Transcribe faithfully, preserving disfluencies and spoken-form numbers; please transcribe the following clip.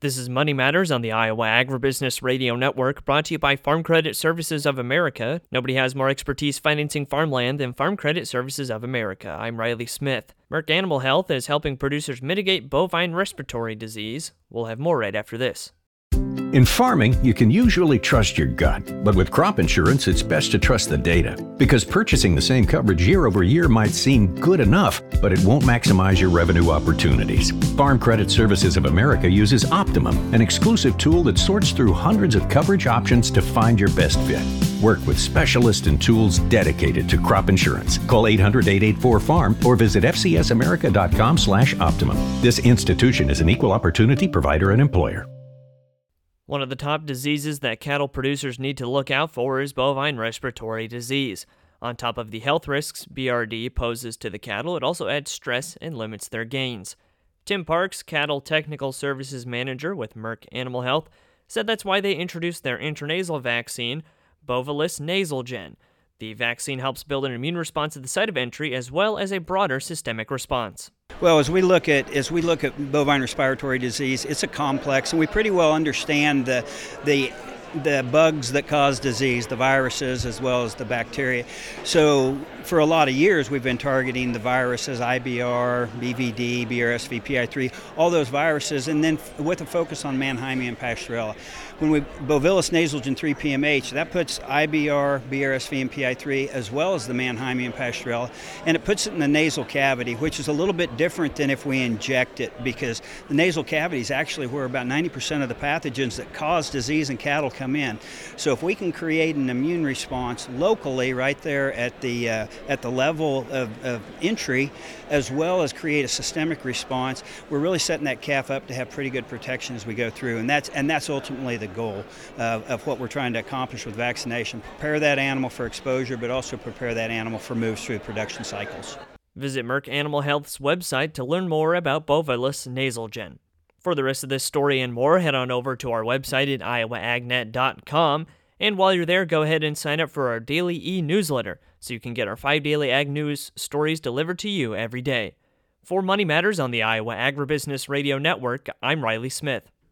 This is Money Matters on the Iowa Agribusiness Radio Network, brought to you by Farm Credit Services of America. Nobody has more expertise financing farmland than Farm Credit Services of America. I'm Riley Smith. Merck Animal Health is helping producers mitigate bovine respiratory disease. We'll have more right after this. In farming, you can usually trust your gut, but with crop insurance, it's best to trust the data. Because purchasing the same coverage year over year might seem good enough, but it won't maximize your revenue opportunities. Farm Credit Services of America uses Optimum, an exclusive tool that sorts through hundreds of coverage options to find your best fit. Work with specialists and tools dedicated to crop insurance. Call eight hundred, eight eight four, farm or visit f c s america dot com slash optimum. This institution is an equal opportunity provider and employer. One of the top diseases that cattle producers need to look out for is bovine respiratory disease. On top of the health risks B R D poses to the cattle, it also adds stress and limits their gains. Tim Parks, Cattle Technical Services Manager with Merck Animal Health, said that's why they introduced their intranasal vaccine, Bovalis Nasalgen. The vaccine helps build an immune response at the site of entry as well as a broader systemic response. Well, as we look at as we look at bovine respiratory disease, it's a complex, and we pretty well understand the the the bugs that cause disease, the viruses as well as the bacteria. So for a lot of years, we've been targeting the viruses, I B R, B V D, B R S V, P I three, all those viruses, and then with a focus on Mannheimia and Pasteurella. When we Bovalis Nasalgen three P M H, that puts I B R, B R S V, and P I three as well as the Mannheimia and Pasteurella, and it puts it in the nasal cavity, which is a little bit different than if we inject it, because the nasal cavity is actually where about ninety percent of the pathogens that cause disease in cattle come in. So if we can create an immune response locally right there at the uh, at the level of, of entry, as well as create a systemic response, we're really setting that calf up to have pretty good protection as we go through, and that's and that's ultimately the goal uh, of what we're trying to accomplish with vaccination. Prepare that animal for exposure, but also prepare that animal for moves through production cycles. Visit Merck Animal Health's website to learn more about Bovalis Nasalgen. For the rest of this story and more, head on over to our website at iowa ag net dot com. And while you're there, go ahead and sign up for our daily e-newsletter so you can get our five daily ag news stories delivered to you every day. For Money Matters on the Iowa Agribusiness Radio Network, I'm Riley Smith.